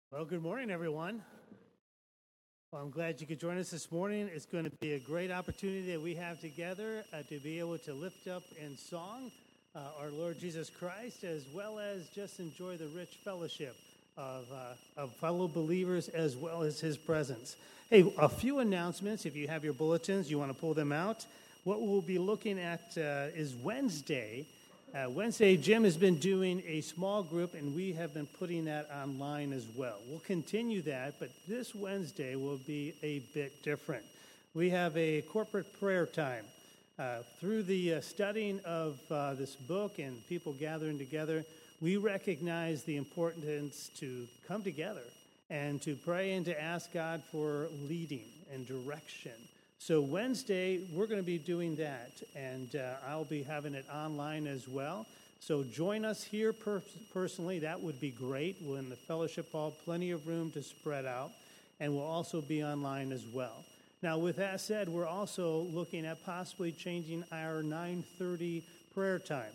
Well, good morning, everyone. Well, I'm glad you could join us this morning. It's going to be a great opportunity that we have together to be able to lift up in song our Lord Jesus Christ, as well as just enjoy the rich fellowship of fellow believers as well as his presence. Hey, a few announcements. If you have your bulletins, you want to pull them out. What we'll be looking at is Wednesday. Wednesday, Jim has been doing a small group, and we have been putting that online as well. We'll continue that, but this Wednesday will be a bit different. We have a corporate prayer time. Through the studying of this book and people gathering together, we recognize the importance to come together and to pray and to ask God for leading and direction. So Wednesday, we're going to be doing that, and I'll be having it online as well. So join us here personally. That would be great. We're in the fellowship hall, plenty of room to spread out, and we'll also be online as well. Now, with that said, we're also looking at possibly changing our 9:30 prayer time.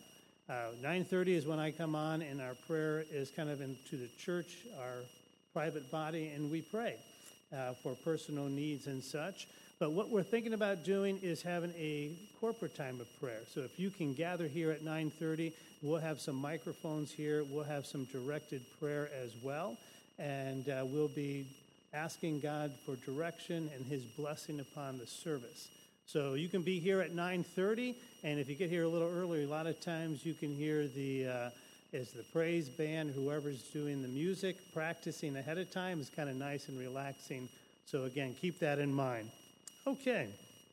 9:30 is when I come on, and our prayer is kind of into the church, our private body, and we pray for personal needs and such. But what we're thinking about doing is having a corporate time of prayer. So if you can gather here at 9:30, we'll have some microphones here. We'll have some directed prayer as well. And we'll be asking God for direction and his blessing upon the service. So you can be here at 9:30. And if you get here a little earlier, a lot of times you can hear the praise band, whoever's doing the music, practicing ahead of time is kind of nice and relaxing. So again, keep that in mind. Okay.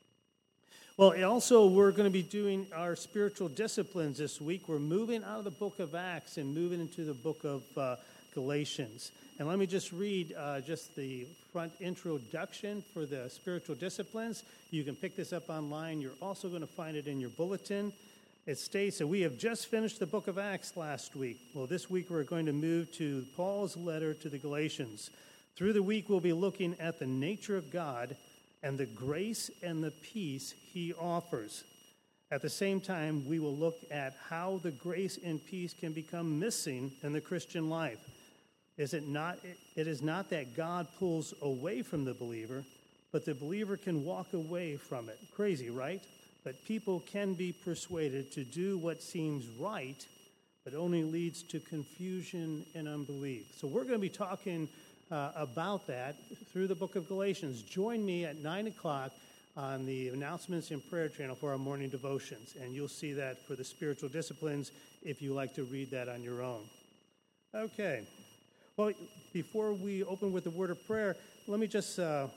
Well, also, we're going to be doing our spiritual disciplines this week. We're moving out of the book of Acts and moving into the book of Galatians. And let me just read just the front introduction for the spiritual disciplines. You can pick this up online. You're also going to find it in your bulletin. It states that we have just finished the book of Acts last week. Well, this week we're going to move to Paul's letter to the Galatians. Through the week, we'll be looking at the nature of God and the grace and the peace he offers. At the same time, we will look at how the grace and peace can become missing in the Christian life. It is not that God pulls away from the believer, but the believer can walk away from it. Crazy, right? But people can be persuaded to do what seems right, but only leads to confusion and unbelief. So we're going to be talking about that through the book of Galatians. Join me at 9 o'clock on the announcements and prayer channel for our morning devotions, and you'll see that for the spiritual disciplines if you like to read that on your own. Okay. Well, before we open with the word of prayer, let me just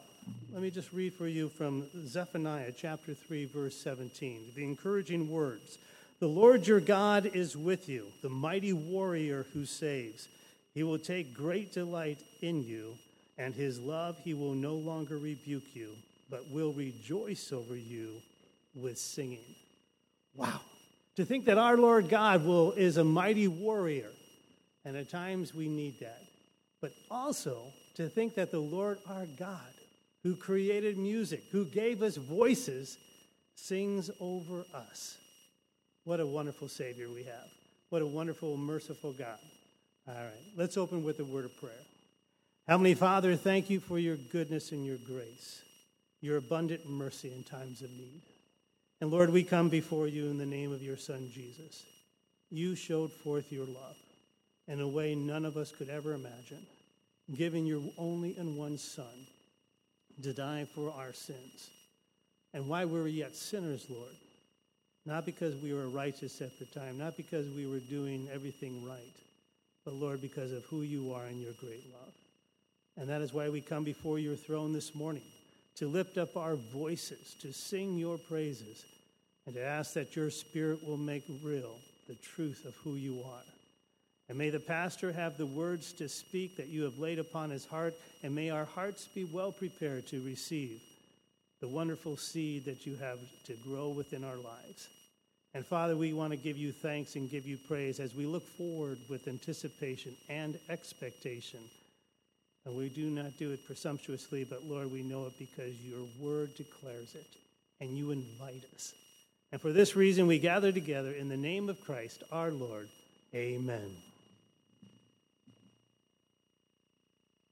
read for you from Zephaniah chapter 3, verse 17, the encouraging words. The Lord your God is with you, the mighty warrior who saves. He will take great delight in you, and his love he will no longer rebuke you, but will rejoice over you with singing. Wow. To think that our Lord God is a mighty warrior, and at times we need that. But also to think that the Lord our God, who created music, who gave us voices, sings over us. What a wonderful Savior we have. What a wonderful, merciful God. All right, let's open with a word of prayer. Heavenly Father, thank you for your goodness and your grace, your abundant mercy in times of need. And Lord, we come before you in the name of your Son, Jesus. You showed forth your love in a way none of us could ever imagine, giving your only and one Son to die for our sins. And while we were yet sinners, Lord, not because we were righteous at the time, not because we were doing everything right, but Lord, because of who you are and your great love. And that is why we come before your throne this morning, to lift up our voices, to sing your praises, and to ask that your Spirit will make real the truth of who you are. And may the pastor have the words to speak that you have laid upon his heart, and may our hearts be well prepared to receive the wonderful seed that you have to grow within our lives. And Father, we want to give you thanks and give you praise as we look forward with anticipation and expectation. And we do not do it presumptuously, but Lord, we know it because your word declares it, and you invite us. And for this reason, we gather together in the name of Christ, our Lord. Amen.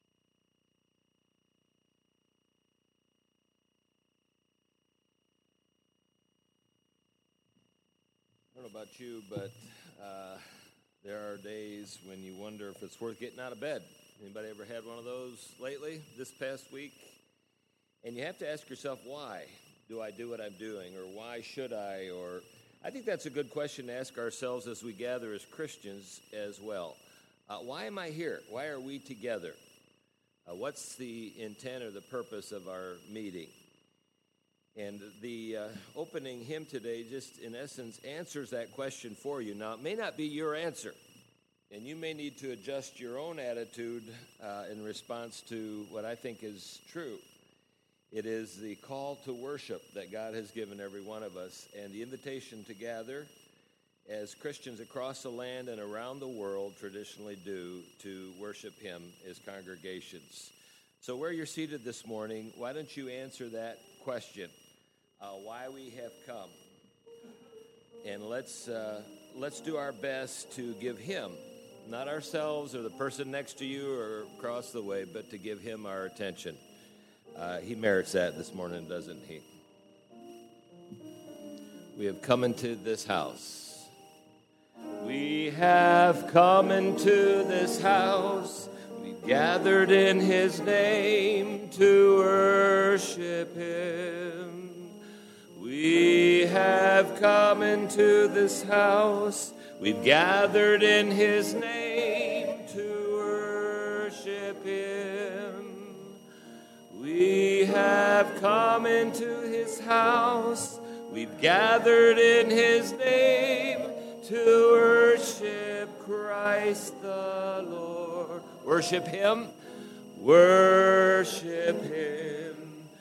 I don't know about you, but there are days when you wonder if it's worth getting out of bed. Anybody ever had one of those lately, this past week? And you have to ask yourself, why do I do what I'm doing? Or why should I? Or I think that's a good question to ask ourselves as we gather as Christians as well. Why am I here? Why are we together? What's the intent or the purpose of our meeting? And the opening hymn today just, in essence, answers that question for you. Now, it may not be your answer, and you may need to adjust your own attitude in response to what I think is true. It is the call to worship that God has given every one of us, and the invitation to gather as Christians across the land and around the world traditionally do to worship Him as congregations. So where you're seated this morning, why don't you answer that question? Why we have come, and let's do our best to give Him, not ourselves or the person next to you or across the way, but to give Him our attention. He merits that this morning, doesn't He? We have come into this house. We have come into this house. We've gathered in His name to worship Him. We have come into this house. We've gathered in His name to worship Him. We have come into His house. We've gathered in His name to worship Christ the Lord. Worship Him. Worship Him.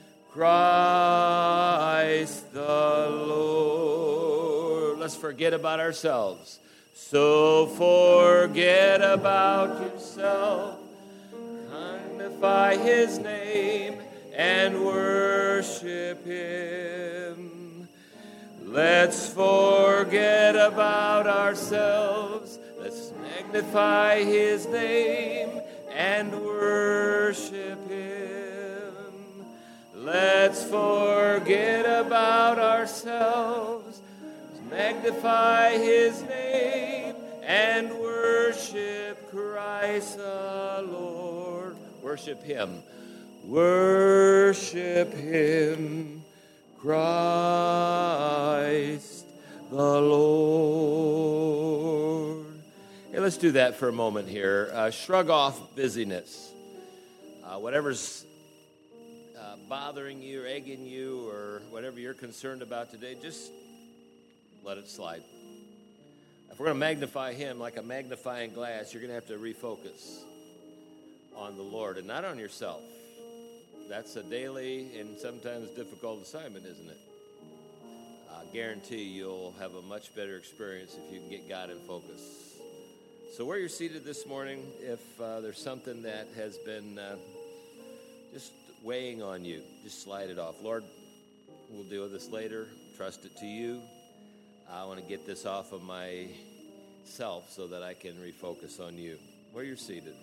Christ the Lord. Let's forget about ourselves. So forget about yourself. Magnify His name and worship Him. Let's forget about ourselves. Let's magnify His name and worship Him. Let's forget about ourselves, magnify His name, and worship Christ the Lord. Worship Him. Worship Him, Christ the Lord. Hey, let's do that for a moment here. Shrug off busyness. Whatever's bothering you or egging you or whatever you're concerned about today, just let it slide. If we're going to magnify Him like a magnifying glass, you're going to have to refocus on the Lord and not on yourself. That's a daily and sometimes difficult assignment, isn't it? I guarantee you'll have a much better experience if you can get God in focus. So where you're seated this morning, if there's something that has been just weighing on you, just slide it off. Lord, we'll deal with this later. Trust it to you. I want to get this off of myself so that I can refocus on you. Where you're seated.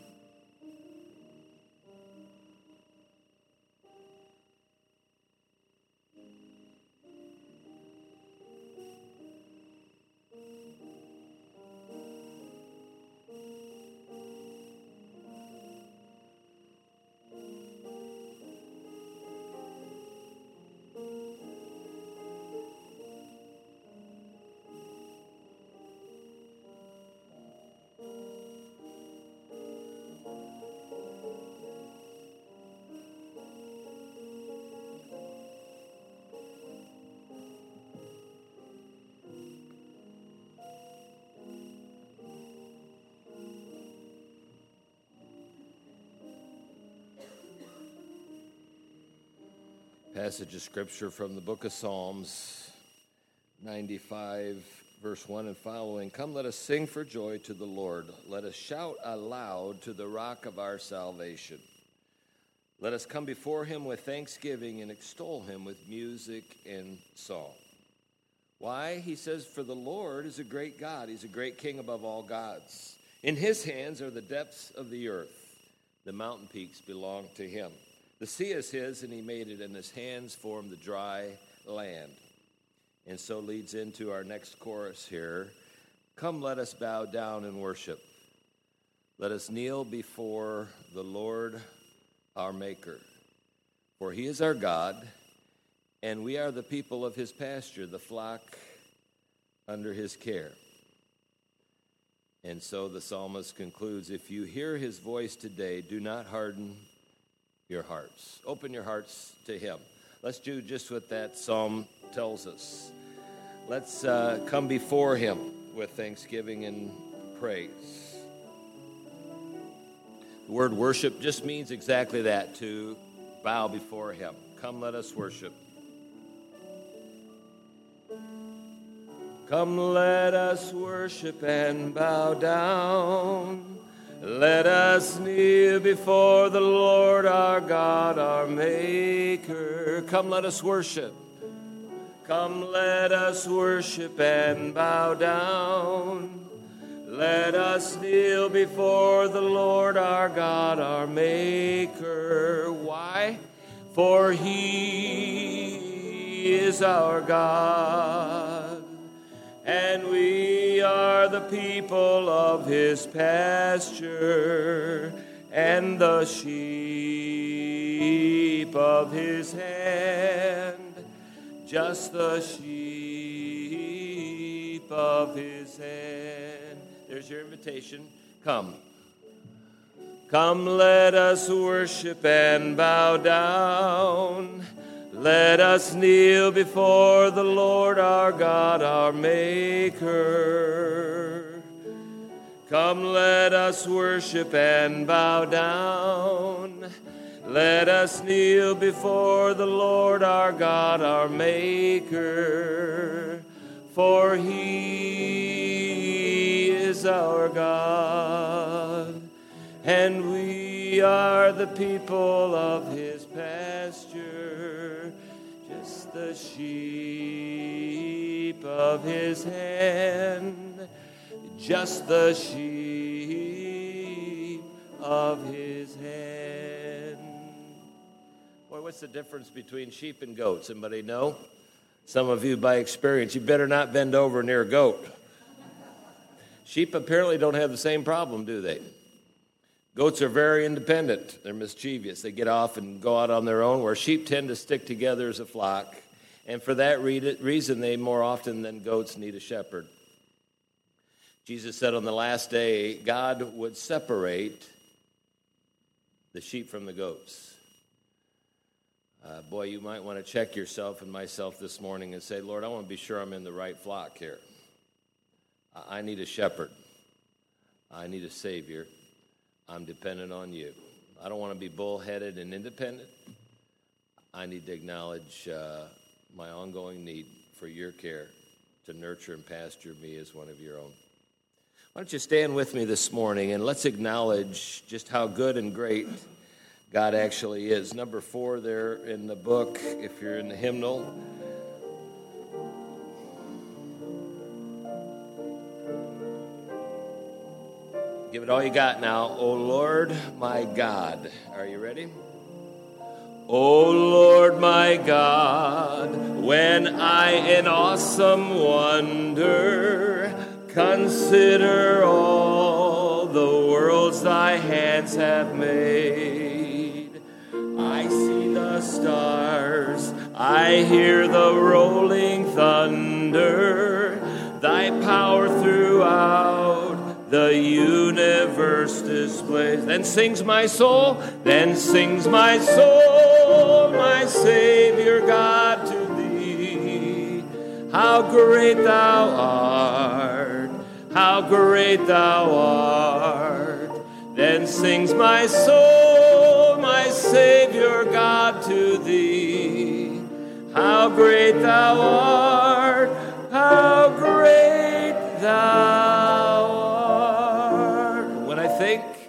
Passage of Scripture from the book of Psalms, 95, verse 1 and following. Come, let us sing for joy to the Lord. Let us shout aloud to the rock of our salvation. Let us come before Him with thanksgiving and extol Him with music and song. Why? He says, for the Lord is a great God. He's a great King above all gods. In His hands are the depths of the earth. The mountain peaks belong to Him. The sea is His, and He made it, and His hands formed the dry land. and so leads into our next chorus here. Come, let us bow down and worship. Let us kneel before the Lord our Maker. For he is our God, and we are the people of his pasture, the flock under his care. And so the psalmist concludes, if you hear his voice today, do not harden your hearts. Open your hearts to him. Let's do just what that psalm tells us. Let's come before him with thanksgiving and praise. The word worship just means exactly that, to bow before him. Come, let us worship. Come, let us worship and bow down. Let us kneel before the Lord our God, our Maker. Come, let us worship. Come, let us worship and bow down. Let us kneel before the Lord our God, our Maker. Why? For he is our God, and we are the people of his pasture, and the sheep of his hand, just the sheep of his hand. There's your invitation. Come. Come, let us worship and bow down. Let us kneel before the Lord our God, our Maker. Come, let us worship and bow down. Let us kneel before the Lord our God, our Maker. For he is our God, and we are the people of his pasture, just the sheep of his hand, just the sheep of his hand. Boy, what's the difference between sheep and goats? Anybody know? Some of you, by experience, you better not bend over near a goat. Sheep apparently don't have the same problem, do they? Goats are very independent. They're mischievous. They get off and go out on their own, where sheep tend to stick together as a flock. And for that reason, they more often than goats need a shepherd. Jesus said on the last day, God would separate the sheep from the goats. Boy, you might want to check yourself and myself this morning and say, Lord, I want to be sure I'm in the right flock here. I need a shepherd. I need a Savior. I'm dependent on you. I don't want to be bullheaded and independent. I need to acknowledge my ongoing need for your care to nurture and pasture me as one of your own. Why don't you stand with me this morning and let's acknowledge just how good and great God actually is. Number 4 there in the book, if you're in the hymnal. Give it all you got now. O Lord, my God. Are you ready? O Lord, my God, when I in awesome wonder consider all the worlds thy hands have made, I see the stars, I hear the rolling thunder, thy power throughout the universe displays. Then sings my soul, my Savior God, to thee. How great thou art, how great thou art. Then sings my soul, my Savior God, to thee. How great thou art, how great thou art. When I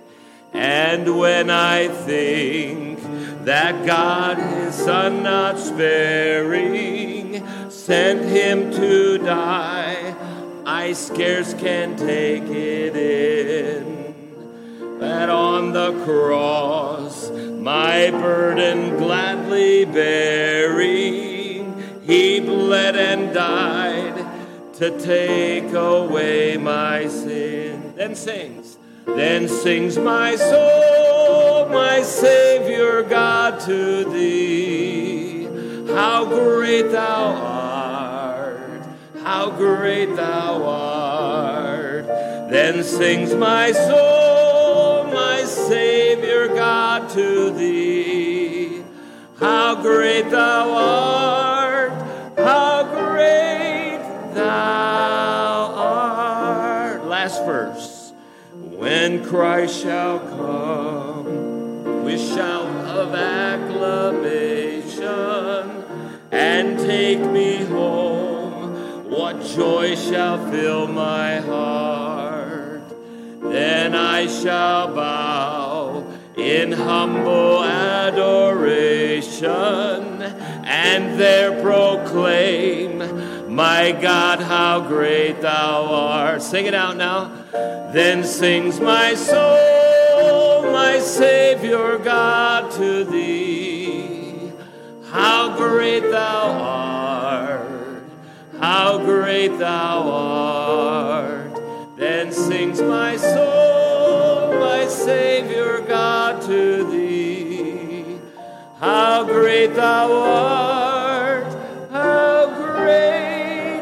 think that God his Son not sparing sent him to die, I scarce can take it in. That on the cross, my burden gladly bearing, He bled and died to take away my sin. Then sings my soul, my Savior God, to thee. How great thou art, how great thou art. Then sings my soul, my Savior God, to thee. How great thou art, how great thou art. Last verse. When Christ shall come, we shout of acclamation, and take me home. What joy shall fill my heart? Then I shall bow in humble adoration, and there proclaim, my God, how great thou art. Sing it out now. Then sings my soul, my Savior God, to thee. How great thou art, how great thou art. Then sings my soul, my Savior God, to thee. How great thou art, how great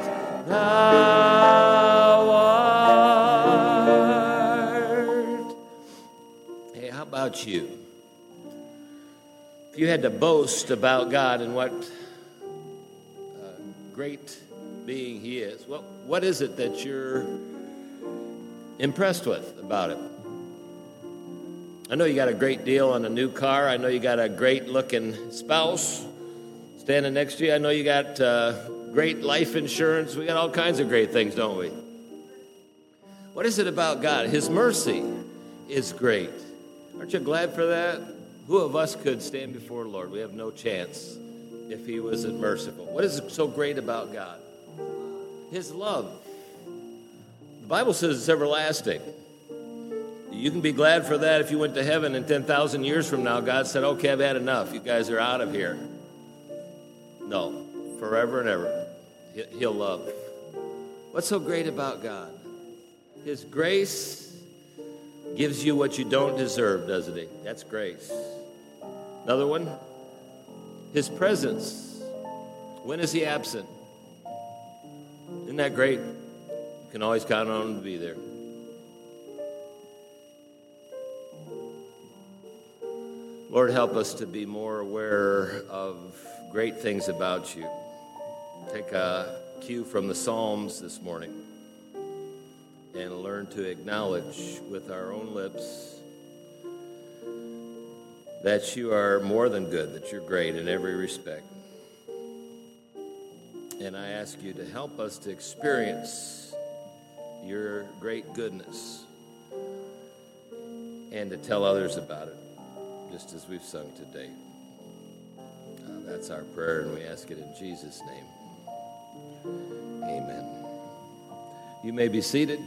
thou art. Hey, how about you? If you had to boast about God and what great being He is, what is it that you're impressed with about Him? I know you got a great deal on a new car. I know you got a great-looking spouse standing next to you. I know you got great life insurance. We got all kinds of great things, don't we? What is it about God? His mercy is great. Aren't you glad for that? Who of us could stand before the Lord? We have no chance if He wasn't merciful. What is so great about God? His love. The Bible says it's everlasting. You can be glad for that if you went to heaven and 10,000 years from now, God said, okay, I've had enough. You guys are out of here. No, forever and ever, He'll love. What's so great about God? His grace gives you what you don't deserve, doesn't He? That's grace. Another one, His presence. When is He absent? Isn't that great? You can always count on Him to be there. Lord, help us to be more aware of great things about You. Take a cue from the Psalms this morning and learn to acknowledge with our own lips that You are more than good, that You're great in every respect. And I ask You to help us to experience Your great goodness and to tell others about it, just as we've sung today. That's our prayer, and we ask it in Jesus' name. Amen. You may be seated.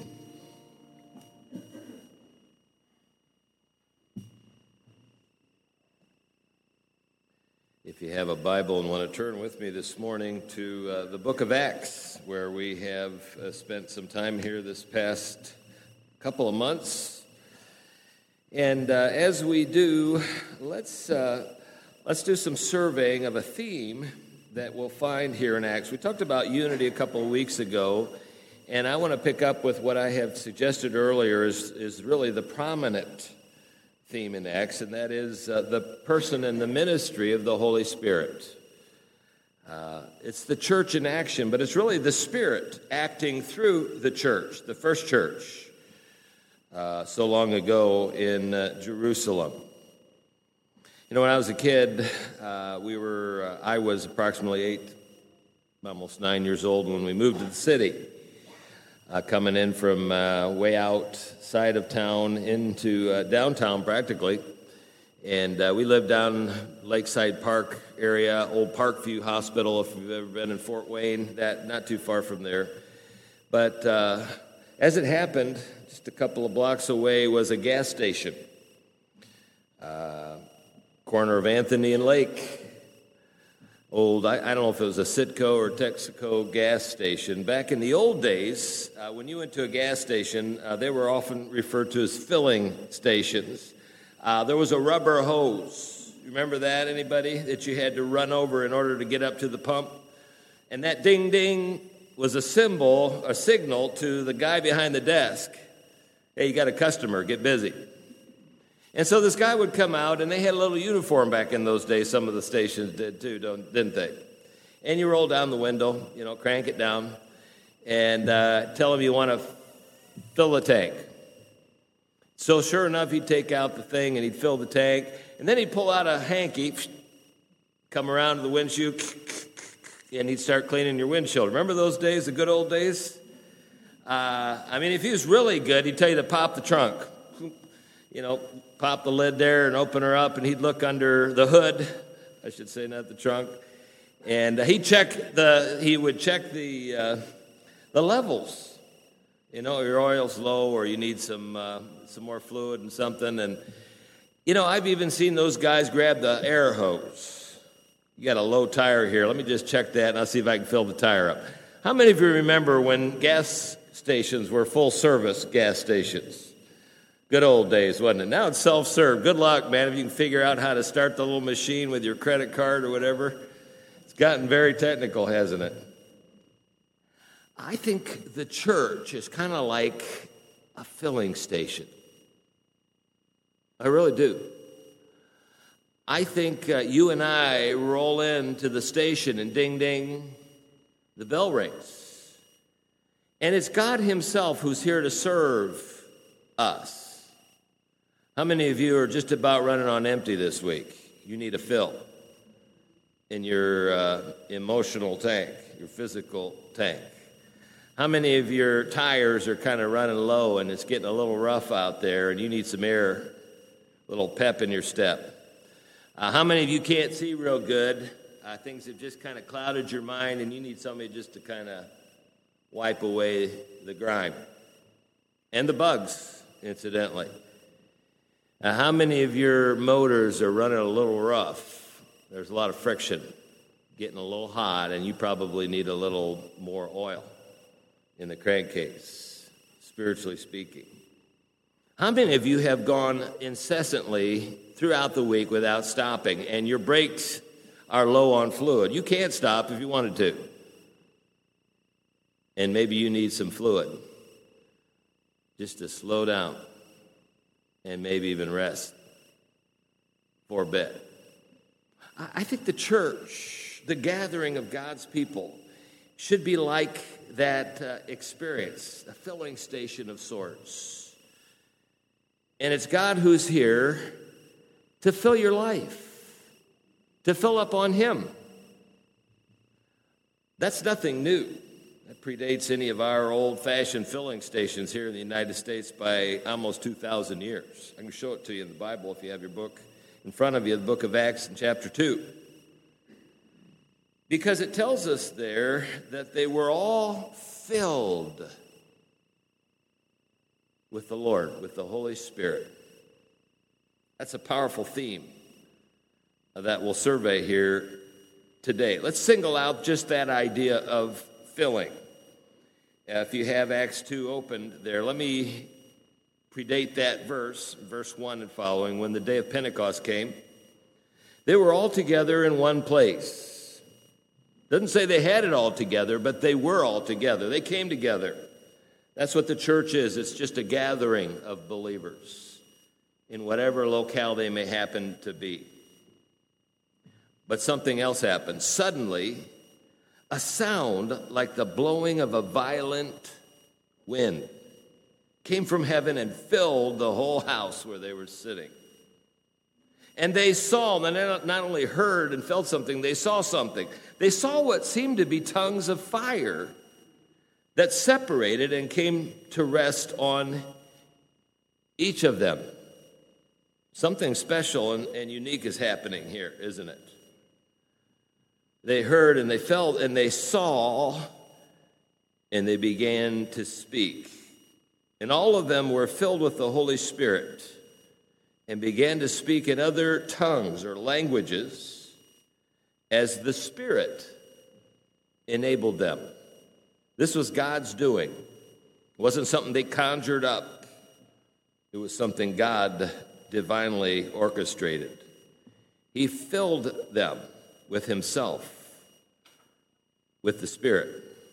If you have a Bible and want to turn with me this morning to the book of Acts, where we have spent some time here this past couple of months. And as we do, let's do some surveying of a theme that we'll find here in Acts. We talked about unity a couple of weeks ago, and I want to pick up with what I have suggested earlier is really the prominent theme in Acts, and that is the person and the ministry of the Holy Spirit. It's the church in action, but it's really the Spirit acting through the church, the first church, so long ago in Jerusalem. You know, when I was a kid, I was approximately 8, almost 9 years old when we moved to the city, coming in from way outside of town into downtown practically. And we lived down Lakeside Park area, old Parkview Hospital, if you've ever been in Fort Wayne, that not too far from there. But as it happened, just a couple of blocks away was a gas station, corner of Anthony and Lake. old, I don't know if it was a Citgo or Texaco gas station. Back in the old days, when you went to a gas station, they were often referred to as filling stations. There was a rubber hose. Remember that, anybody? That you had to run over in order to get up to the pump? And that ding-ding was a signal to the guy behind the desk. Hey, you got a customer, get busy. And so this guy would come out, and they had a little uniform back in those days. Some of the stations did too, didn't they? And you roll down the window, crank it down, and tell him you want to fill the tank. So sure enough, he'd take out the thing, and he'd fill the tank, and then he'd pull out a hanky, come around to the windshield, and he'd start cleaning your windshield. Remember those days, the good old days? If he was really good, he'd tell you to pop the trunk. Pop the lid there and open her up, and he'd look under the hood, I should say, not the trunk, and he would check the levels. Your oil's low, or you need some more fluid and something. And I've even seen those guys grab the air hose. You got a low tire here. Let me just check that, and I'll see if I can fill the tire up. How many of you remember when gas stations were full-service gas stations? Good old days, wasn't it? Now it's self-serve. Good luck, man, if you can figure out how to start the little machine with your credit card or whatever. It's gotten very technical, hasn't it? I think the church is kind of like a filling station. I really do. I think you and I roll into the station and ding, ding, the bell rings. And it's God himself who's here to serve us. How many of you are just about running on empty this week? You need a fill in your emotional tank, your physical tank. How many of your tires are kind of running low and it's getting a little rough out there and you need some air, a little pep in your step? How many of you can't see real good? Things have just kind of clouded your mind and you need somebody just to kind of wipe away the grime and the bugs, incidentally. How many of your motors are running a little rough? There's a lot of friction, getting a little hot, and you probably need a little more oil in the crankcase, spiritually speaking. How many of you have gone incessantly throughout the week without stopping, and your brakes are low on fluid? You can't stop if you wanted to. And maybe you need some fluid just to slow down and maybe even rest for a bit. I think the church, the gathering of God's people, should be like that experience, a filling station of sorts. And it's God who's here to fill your life, to fill up on Him. That's nothing new. That predates any of our old-fashioned filling stations here in the United States by almost 2,000 years. I can show it to you in the Bible if you have your book in front of you, the book of Acts in chapter 2. Because it tells us there that they were all filled with the Lord, with the Holy Spirit. That's a powerful theme that we'll survey here today. Let's single out just that idea of filling. If you have Acts 2 opened there, let me predate that verse 1 and following. When the day of Pentecost came, they were all together in one place. Doesn't say they had it all together, but they were all together. They came together. That's what the church is. It's just a gathering of believers in whatever locale they may happen to be. But something else happened. Suddenly, a sound like the blowing of a violent wind came from heaven and filled the whole house where they were sitting. And they saw, they not only heard and felt something, they saw something. They saw what seemed to be tongues of fire that separated and came to rest on each of them. Something special and unique is happening here, isn't it? They heard and they felt and they saw and they began to speak. And all of them were filled with the Holy Spirit and began to speak in other tongues or languages as the Spirit enabled them. This was God's doing. It wasn't something they conjured up. It was something God divinely orchestrated. He filled them with himself, with the Spirit.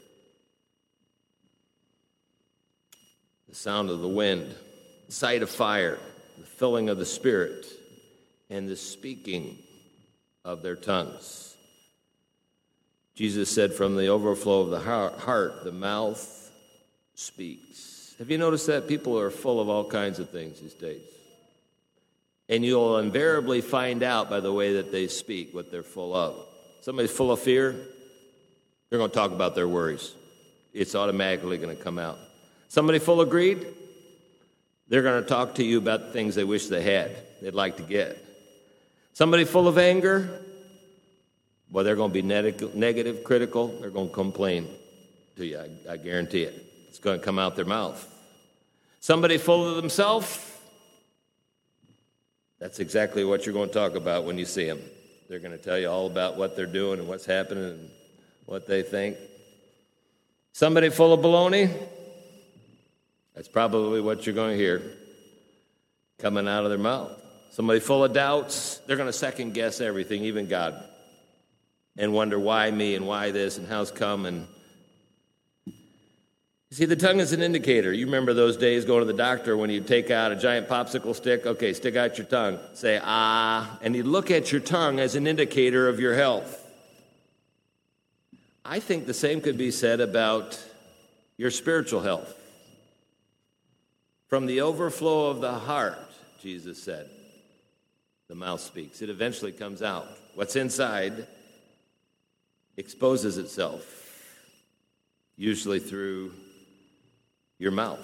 The sound of the wind, the sight of fire, the filling of the Spirit, and the speaking of their tongues. Jesus said, from the overflow of the heart, the mouth speaks. Have you noticed that? People are full of all kinds of things these days. And you'll invariably find out by the way that they speak what they're full of. Somebody's full of fear, they're going to talk about their worries. It's automatically going to come out. Somebody full of greed, they're going to talk to you about things they wish they had, they'd like to get. Somebody full of anger, well, they're going to be negative, critical. They're going to complain to you. I guarantee it. It's going to come out their mouth. Somebody full of themselves, that's exactly what you're going to talk about when you see them. They're going to tell you all about what they're doing and what's happening and what they think. Somebody full of baloney, that's probably what you're going to hear coming out of their mouth. Somebody full of doubts, they're going to second guess everything, even God, and wonder why me and why this and how's come. And you see, the tongue is an indicator. You remember those days going to the doctor when you take out a giant popsicle stick? Okay, stick out your tongue. Say, ah. And you look at your tongue as an indicator of your health. I think the same could be said about your spiritual health. From the overflow of the heart, Jesus said, the mouth speaks. It eventually comes out. What's inside exposes itself, usually through your mouth.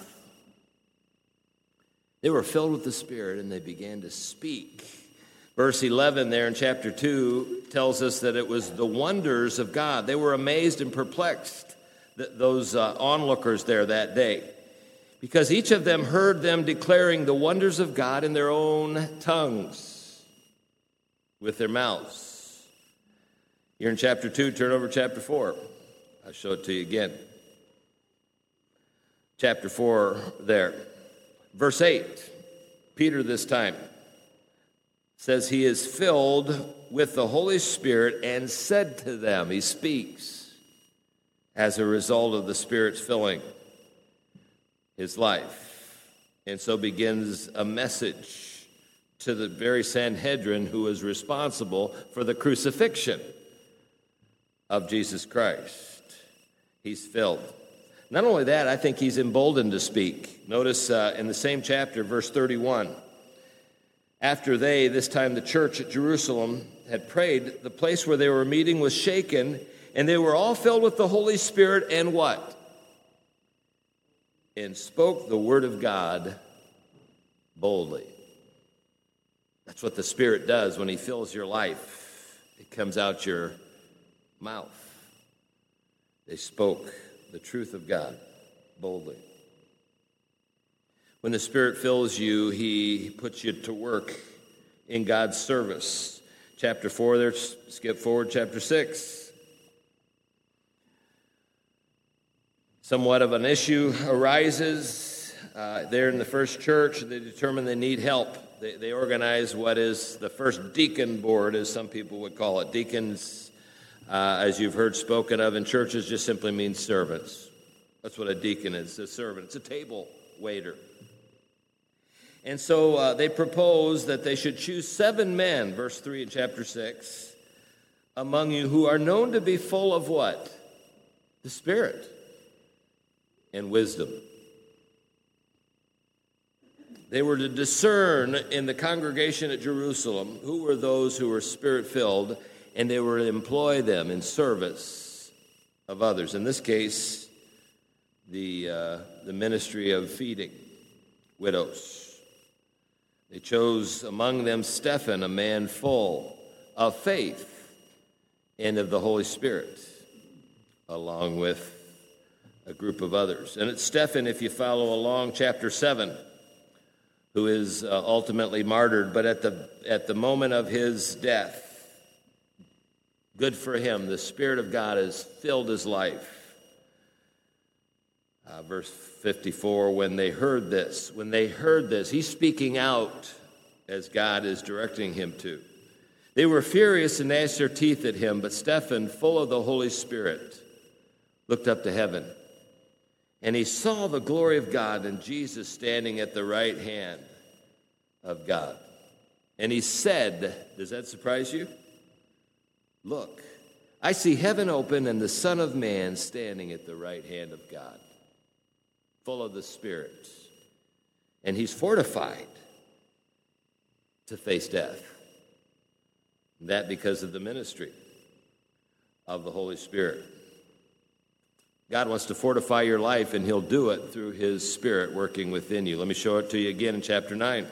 They were filled with the Spirit and they began to speak. Verse 11 there in chapter 2 tells us that it was the wonders of God. They were amazed and perplexed, those onlookers there that day, because each of them heard them declaring the wonders of God in their own tongues with their mouths. You're in chapter 2, turn over to chapter 4. I'll show it to you again. Chapter 4 there. Verse 8, Peter this time says he is filled with the Holy Spirit and said to them, he speaks as a result of the Spirit's filling his life. And so begins a message to the very Sanhedrin who is responsible for the crucifixion of Jesus Christ. He's filled. Not only that, I think he's emboldened to speak. Notice in the same chapter, verse 31, after they, this time the church at Jerusalem, had prayed, the place where they were meeting was shaken, and they were all filled with the Holy Spirit and what? And spoke the word of God boldly. That's what the Spirit does when he fills your life. It comes out your mouth. They spoke the truth of God boldly. When the Spirit fills you, he puts you to work in God's service. Chapter 4 there, skip forward, chapter 6. Somewhat of an issue arises there in the first church. They determine they need help. They organize what is the first deacon board, as some people would call it. Deacons, as you've heard spoken of in churches, just simply means servants. That's what a deacon is, a servant. It's a table waiter. And so they propose that they should choose 7 men, verse 3 in chapter 6, among you who are known to be full of what? The Spirit and wisdom. They were to discern in the congregation at Jerusalem who were those who were Spirit-filled, and they were to employ them in service of others. In this case, the ministry of feeding widows. They chose among them Stephen, a man full of faith and of the Holy Spirit, along with a group of others. And it's Stephen, if you follow along, chapter 7, who is ultimately martyred. But at the moment of his death, Good for him. The Spirit of God has filled his life. Verse 54, when they heard this, he's speaking out as God is directing him to. They were furious and gnashed their teeth at him, but Stephen, full of the Holy Spirit, looked up to heaven. And he saw the glory of God and Jesus standing at the right hand of God. And he said, does that surprise you? Look, I see heaven open and the Son of Man standing at the right hand of God, full of the Spirit. And he's fortified to face death. That because of the ministry of the Holy Spirit. God wants to fortify your life, and he'll do it through his Spirit working within you. Let me show it to you again in chapter 9.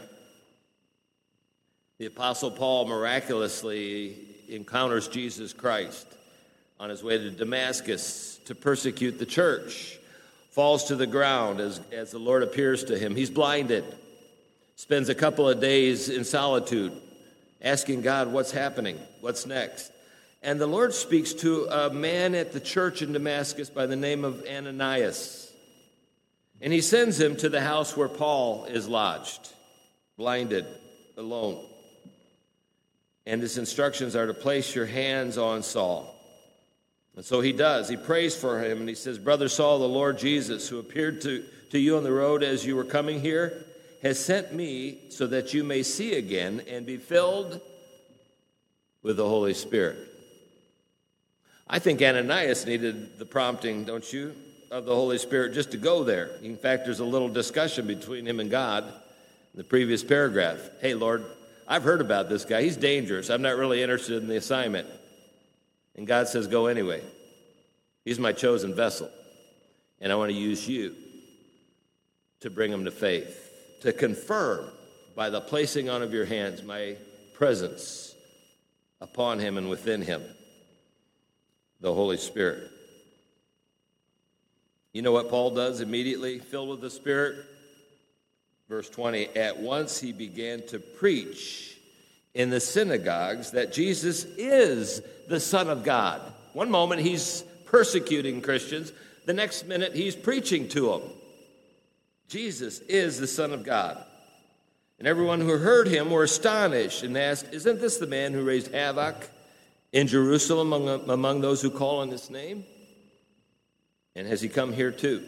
The Apostle Paul miraculously encounters Jesus Christ on his way to Damascus to persecute the church. Falls to the ground as the Lord appears to him. He's blinded. Spends a couple of days in solitude, asking God what's happening, what's next. And the Lord speaks to a man at the church in Damascus by the name of Ananias. And he sends him to the house where Paul is lodged, blinded, alone. And his instructions are to place your hands on Saul. And so he does. He prays for him, and he says, Brother Saul, the Lord Jesus, who appeared to you on the road as you were coming here, has sent me so that you may see again and be filled with the Holy Spirit. I think Ananias needed the prompting, don't you, of the Holy Spirit just to go there. In fact, there's a little discussion between him and God in the previous paragraph. Hey, Lord, I've heard about this guy. He's dangerous. I'm not really interested in the assignment. And God says, go anyway. He's my chosen vessel. And I want to use you to bring him to faith, to confirm by the placing on of your hands my presence upon him and within him, the Holy Spirit. You know what Paul does immediately, filled with the Spirit? Verse 20, at once he began to preach in the synagogues that Jesus is the Son of God. One moment he's persecuting Christians, the next minute he's preaching to them. Jesus is the Son of God. And everyone who heard him were astonished and asked, isn't this the man who raised havoc in Jerusalem among those who call on his name? And has he come here too?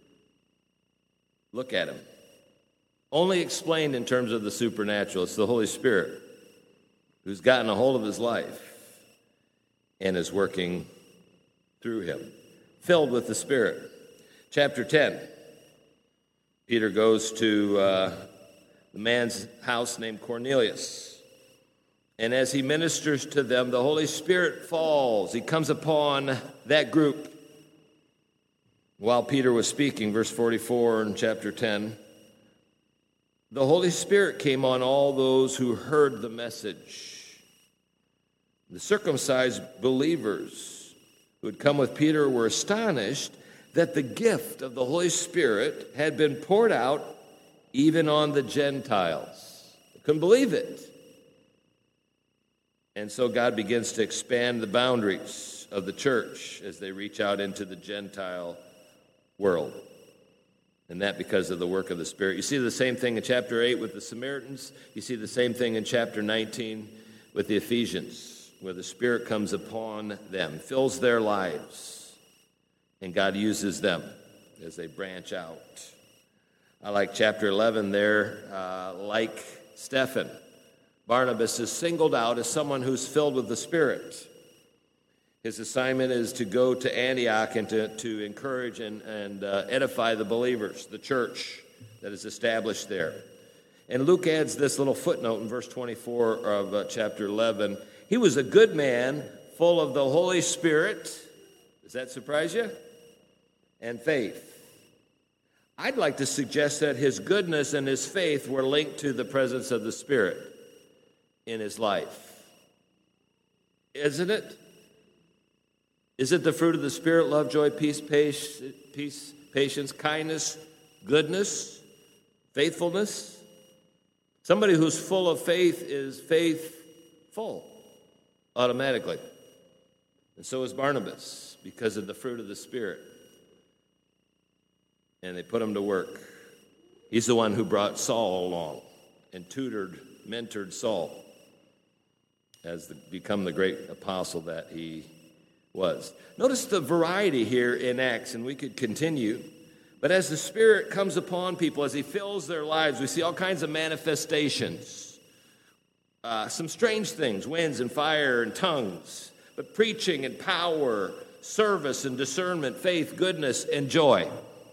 Look at him. Only explained in terms of the supernatural. It's the Holy Spirit who's gotten a hold of his life and is working through him. Filled with the Spirit. Chapter 10. Peter goes to the man's house named Cornelius. And as he ministers to them, the Holy Spirit falls. He comes upon that group. While Peter was speaking, verse 44 in chapter 10, the Holy Spirit came on all those who heard the message. The circumcised believers who had come with Peter were astonished that the gift of the Holy Spirit had been poured out even on the Gentiles. They couldn't believe it. And so God begins to expand the boundaries of the church as they reach out into the Gentile world. And that because of the work of the Spirit. You see the same thing in chapter 8 with the Samaritans. You see the same thing in chapter 19 with the Ephesians, where the Spirit comes upon them, fills their lives, and God uses them as they branch out. I like chapter 11 there, like Stephen. Barnabas is singled out as someone who's filled with the Spirit. His assignment is to go to Antioch and to encourage and edify the believers, the church that is established there. And Luke adds this little footnote in verse 24 of chapter 11. He was a good man, full of the Holy Spirit. Does that surprise you? And faith. I'd like to suggest that his goodness and his faith were linked to the presence of the Spirit in his life. Isn't it? Is it the fruit of the Spirit, love, joy, peace, patience, kindness, goodness, faithfulness? Somebody who's full of faith is faithful automatically. And so is Barnabas, because of the fruit of the Spirit. And they put him to work. He's the one who brought Saul along and mentored Saul as become the great apostle that he was. Notice the variety here in Acts, and we could continue. But as the Spirit comes upon people, as he fills their lives, we see all kinds of manifestations. Some strange things, winds and fire and tongues, but preaching and power, service and discernment, faith, goodness, and joy.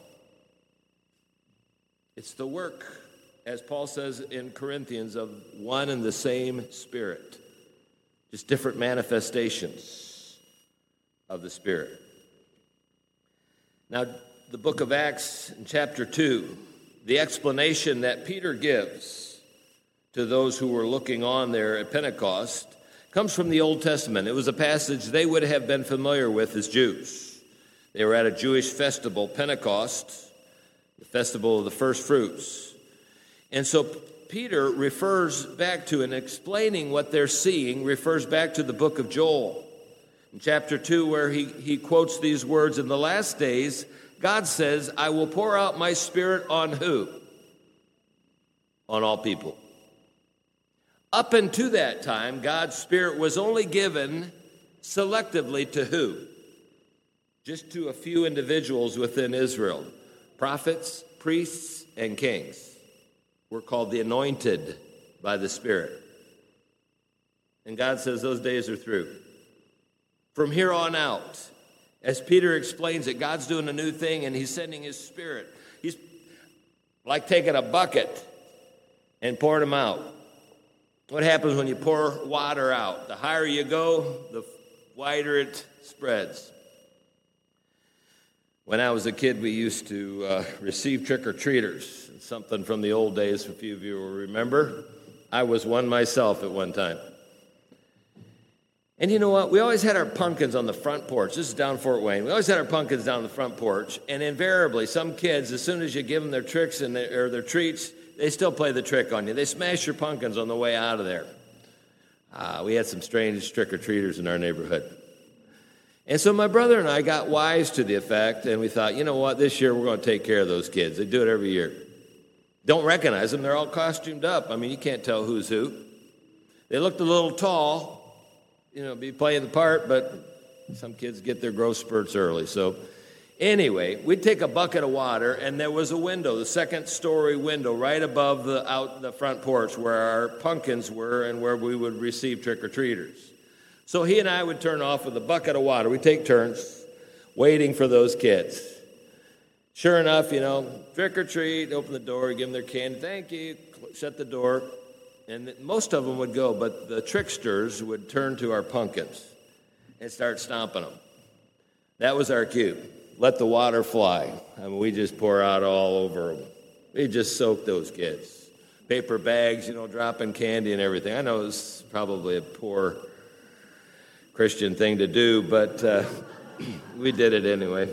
It's the work, as Paul says in Corinthians, of one and the same Spirit. Just different manifestations of the Spirit. Now, the book of Acts in chapter 2, the explanation that Peter gives to those who were looking on there at Pentecost comes from the Old Testament. It was a passage they would have been familiar with as Jews. They were at a Jewish festival, Pentecost, the festival of the first fruits. And so Peter refers back to, and explaining what they're seeing, refers back to the book of Joel. In chapter 2, where he quotes these words, "In the last days, God says, I will pour out my Spirit on" who? On all people. Up until that time, God's Spirit was only given selectively to who? Just to a few individuals within Israel. Prophets, priests, and kings were called the anointed by the Spirit. And God says those days are through. From here on out, as Peter explains it, God's doing a new thing and he's sending his Spirit. He's like taking a bucket and pouring them out. What happens when you pour water out? The higher you go, the wider it spreads. When I was a kid, we used to receive trick-or-treaters. Something from the old days, a few of you will remember. I was one myself at one time. And you know what? We always had our pumpkins on the front porch. This is down Fort Wayne. We always had our pumpkins down the front porch. And invariably, some kids, as soon as you give them their tricks or their treats, they still play the trick on you. They smash your pumpkins on the way out of there. We had some strange trick-or-treaters in our neighborhood. And so my brother and I got wise to the effect, and we thought, you know what, this year we're going to take care of those kids. They do it every year. Don't recognize them. They're all costumed up. I mean, you can't tell who's who. They looked a little tall, be playing the part, but some kids get their growth spurts early. So anyway, we'd take a bucket of water, and there was a window, the second-story window, right above the front porch where our pumpkins were and where we would receive trick-or-treaters. So he and I would turn off with a bucket of water. We'd take turns waiting for those kids. Sure enough, trick or treat, open the door, give them their candy, thank you, shut the door. And most of them would go, but the tricksters would turn to our pumpkins and start stomping them. That was our cue. Let the water fly. I mean, we just pour out all over them. We just soak those kids. Paper bags, dropping candy and everything. I know it's probably a poor Christian thing to do, but we did it anyway.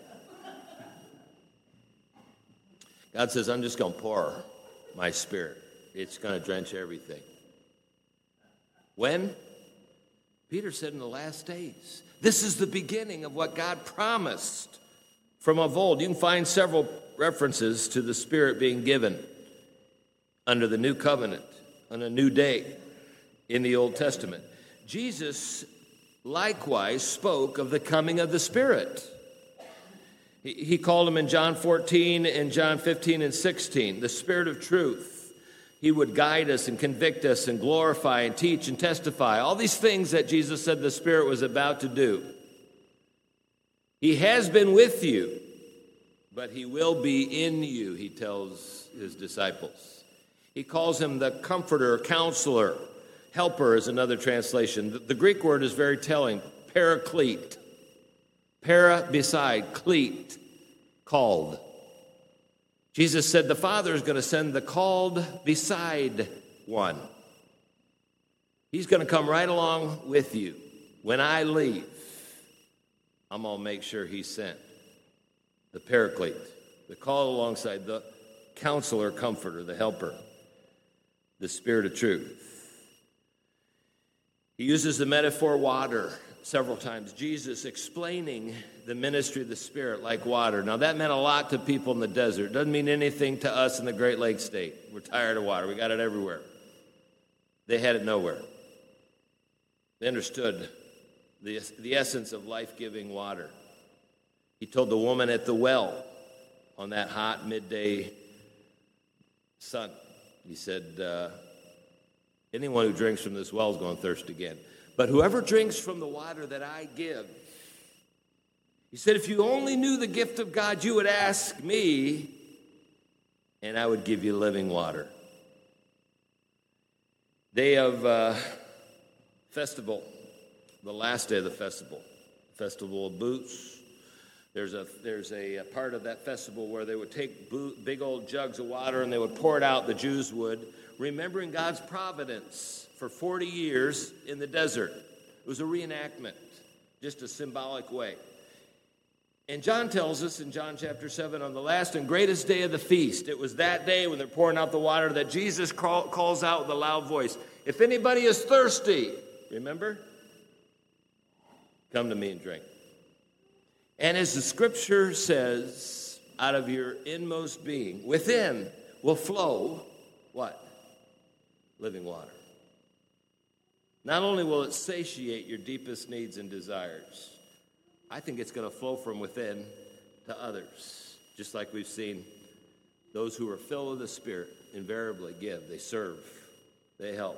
God says, I'm just going to pour my Spirit. It's going to drench everything. When? Peter said in the last days. This is the beginning of what God promised from of old. You can find several references to the Spirit being given under the new covenant on a new day in the Old Testament. Jesus likewise spoke of the coming of the Spirit. He called him in John 14 and John 15 and 16, the Spirit of truth. He would guide us and convict us and glorify and teach and testify. All these things that Jesus said the Spirit was about to do. He has been with you, but he will be in you, he tells his disciples. He calls him the Comforter, Counselor. Helper is another translation. The Greek word is very telling. Paraclete. Para, beside, cleat, called. Jesus said the Father is going to send the called beside one. He's going to come right along with you. When I leave, I'm going to make sure he's sent. The Paraclete, the call alongside, the Counselor, Comforter, the Helper, the Spirit of truth. He uses the metaphor water. several times Jesus explaining the ministry of the Spirit like water. Now, that meant a lot to people in the desert. It doesn't mean anything to us in the Great Lakes state. We're tired of water. We got it everywhere. They had it nowhere. They understood the essence of life-giving water. He told the woman at the well on that hot midday sun, he said, anyone who drinks from this well is going to thirst again. But whoever drinks from the water that I give, he said, if you only knew the gift of God, you would ask me, and I would give you living water. Day of festival, the last day of the festival of booths. There's a part of that festival where they would take big old jugs of water and they would pour it out, the Jews would, remembering God's providence for 40 years in the desert. It was a reenactment, just a symbolic way. And John tells us in John chapter 7, on the last and greatest day of the feast, it was that day when they're pouring out the water that Jesus calls out with a loud voice, if anybody is thirsty, remember? Come to me and drink. And as the scripture says, out of your inmost being, within will flow, what? Living water. Not only will it satiate your deepest needs and desires, I think it's going to flow from within to others. Just like we've seen those who are filled with the Spirit invariably give, they serve, they help.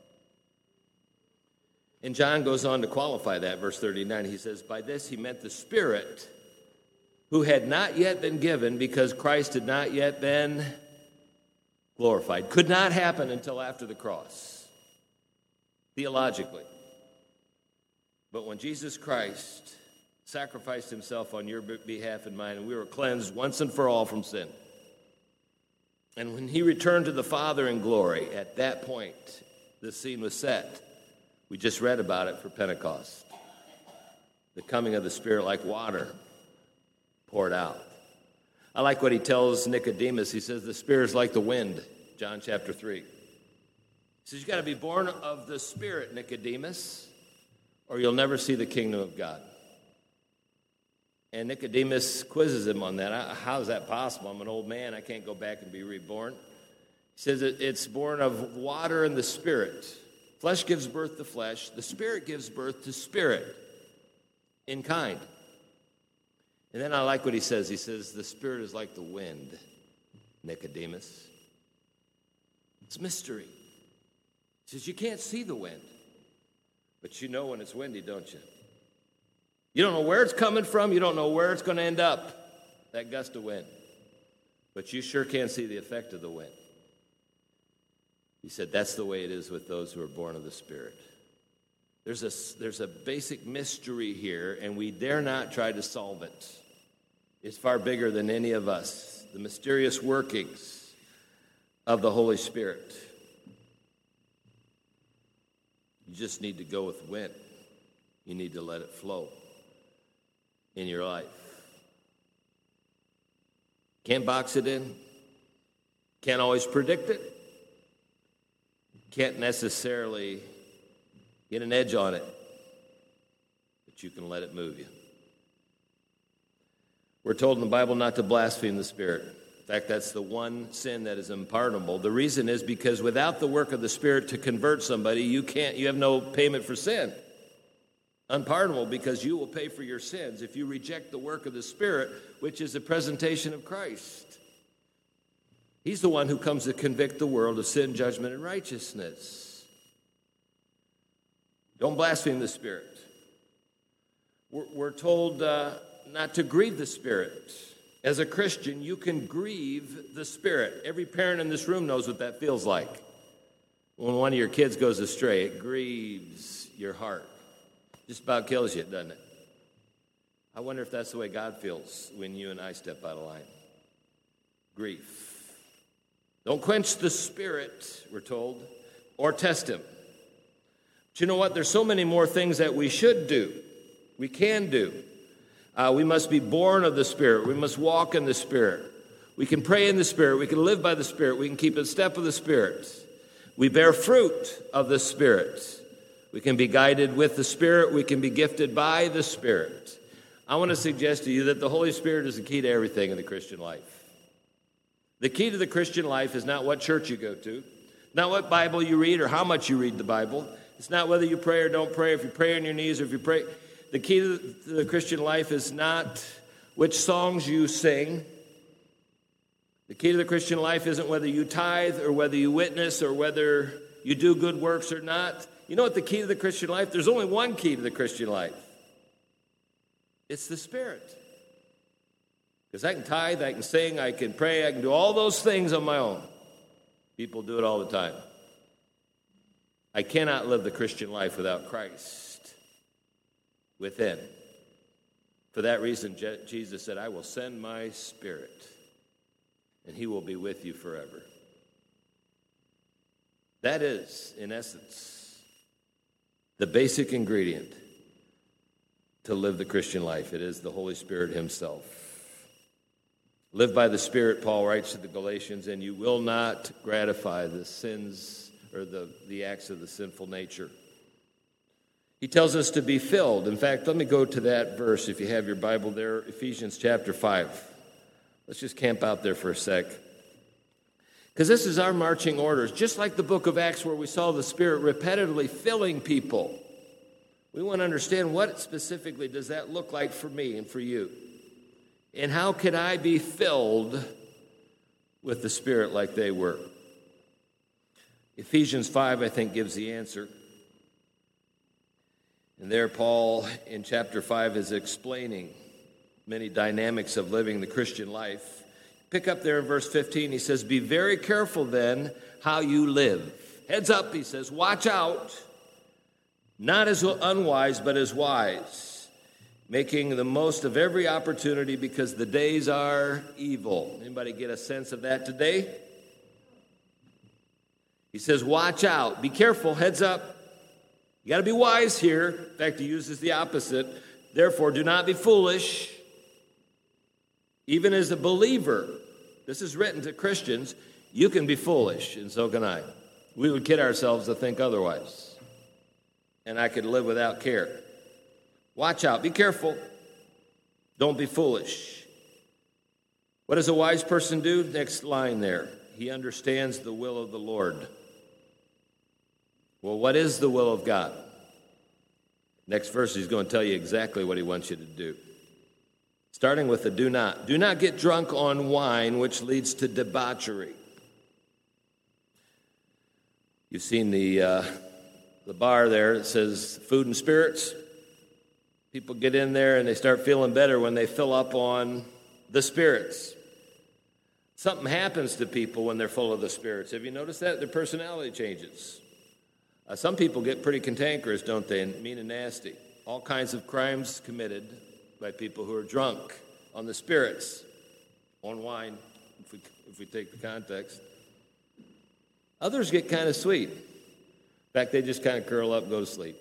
And John goes on to qualify that, verse 39. He says, by this he meant the Spirit who had not yet been given because Christ had not yet been glorified. Could not happen until after the cross, theologically. But when Jesus Christ sacrificed himself on your behalf and mine, and we were cleansed once and for all from sin, and when he returned to the Father in glory, at that point, the scene was set. We just read about it for Pentecost. The coming of the Spirit like water poured out. I like what he tells Nicodemus. He says the Spirit is like the wind, John chapter 3. He says you got to be born of the Spirit, Nicodemus, or you'll never see the kingdom of God. And Nicodemus quizzes him on that. How is that possible? I'm an old man. I can't go back and be reborn. He says it's born of water and the Spirit. Flesh gives birth to flesh. The Spirit gives birth to spirit in kind. And then I like what he says. He says, the Spirit is like the wind, Nicodemus. It's mystery. He says, you can't see the wind, but you know when it's windy, don't you? You don't know where it's coming from. You don't know where it's going to end up, that gust of wind. But you sure can see the effect of the wind. He said, that's the way it is with those who are born of the Spirit. There's a basic mystery here, and we dare not try to solve it. It's far bigger than any of us, the mysterious workings of the Holy Spirit. You just need to go with the wind. You need to let it flow in your life. Can't box it in. Can't always predict it. Can't necessarily get an edge on it, but you can let it move you. We're told in the Bible not to blaspheme the Spirit. In fact, that's the one sin that is unpardonable. The reason is because without the work of the Spirit to convert somebody, you have no payment for sin. Unpardonable because you will pay for your sins if you reject the work of the Spirit, which is the presentation of Christ. He's the one who comes to convict the world of sin, judgment, and righteousness. Don't blaspheme the Spirit. We're told not to grieve the Spirit. As a Christian, you can grieve the Spirit. Every parent in this room knows what that feels like. When one of your kids goes astray, it grieves your heart. Just about kills you, doesn't it? I wonder if that's the way God feels when you and I step out of line. Grief. Don't quench the Spirit, we're told, or test him. But you know what? There's so many more things that we should do. We can do. We must be born of the Spirit. We must walk in the Spirit. We can pray in the Spirit. We can live by the Spirit. We can keep in step with the Spirit. We bear fruit of the Spirit. We can be guided with the Spirit. We can be gifted by the Spirit. I want to suggest to you that the Holy Spirit is the key to everything in the Christian life. The key to the Christian life is not what church you go to, not what Bible you read or how much you read the Bible. It's not whether you pray or don't pray, if you pray on your knees or if you pray. The key to the Christian life is not which songs you sing. The key to the Christian life isn't whether you tithe or whether you witness or whether you do good works or not. You know what the key to the Christian life? There's only one key to the Christian life. It's the Spirit. Because I can tithe, I can sing, I can pray, I can do all those things on my own. People do it all the time. I cannot live the Christian life without Christ within. For that reason, Jesus said, I will send my Spirit, and he will be with you forever. That is, in essence, the basic ingredient to live the Christian life. It is the Holy Spirit himself. Live by the Spirit, Paul writes to the Galatians, and you will not gratify the sins or the acts of the sinful nature. He tells us to be filled. In fact, let me go to that verse if you have your Bible there, Ephesians chapter 5. Let's just camp out there for a sec. Because this is our marching orders. Just like the book of Acts where we saw the Spirit repetitively filling people, we want to understand what specifically does that look like for me and for you. And how can I be filled with the Spirit like they were? Ephesians 5, I think, gives the answer. And there Paul, in chapter 5, is explaining many dynamics of living the Christian life. Pick up there in verse 15, he says, be very careful then how you live. Heads up, he says, watch out, not as unwise, but as wise, making the most of every opportunity because the days are evil. Anybody get a sense of that today? He says, watch out, be careful, heads up. You got to be wise here. In fact, he uses the opposite. Therefore, do not be foolish. Even as a believer, this is written to Christians, you can be foolish, and so can I. We would kid ourselves to think otherwise. And I could live without care. Watch out. Be careful. Don't be foolish. What does a wise person do? Next line there. He understands the will of the Lord. Well, what is the will of God? Next verse, he's going to tell you exactly what he wants you to do. Starting with the do not. Do not get drunk on wine, which leads to debauchery. You've seen the bar there that says food and spirits. People get in there and they start feeling better when they fill up on the spirits. Something happens to people when they're full of the spirits. Have you noticed that? Their personality changes. Some people get pretty cantankerous, don't they, and mean and nasty. All kinds of crimes committed by people who are drunk on the spirits, on wine, if we take the context. Others get kind of sweet. In fact, they just kind of curl up and go to sleep.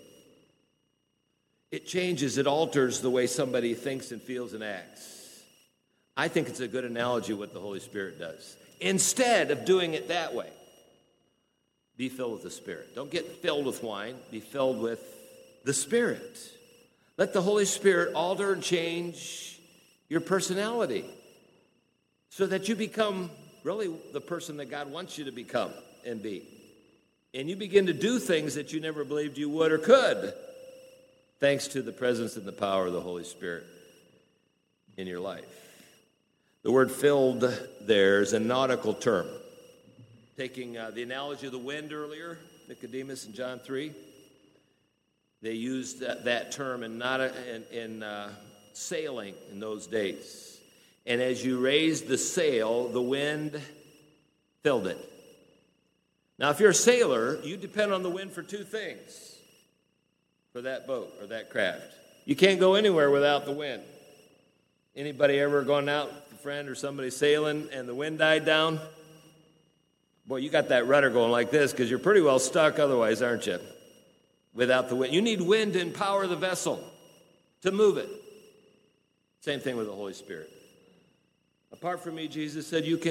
It changes, it alters the way somebody thinks and feels and acts. I think it's a good analogy what the Holy Spirit does. Instead of doing it that way, be filled with the Spirit. Don't get filled with wine. Be filled with the Spirit. Let the Holy Spirit alter and change your personality so that you become really the person that God wants you to become and be. And you begin to do things that you never believed you would or could, thanks to the presence and the power of the Holy Spirit in your life. The word filled there is a nautical term. Taking the analogy of the wind earlier, Nicodemus in John 3, they used that term in sailing in those days. And as you raised the sail, the wind filled it. Now, if you're a sailor, you depend on the wind for two things for that boat or that craft. You can't go anywhere without the wind. Anybody ever gone out with a friend or somebody sailing and the wind died down? Boy, you got that rudder going like this because you're pretty well stuck otherwise, aren't you? Without the wind. You need wind to empower the vessel to move it. Same thing with the Holy Spirit. Apart from me, Jesus said, you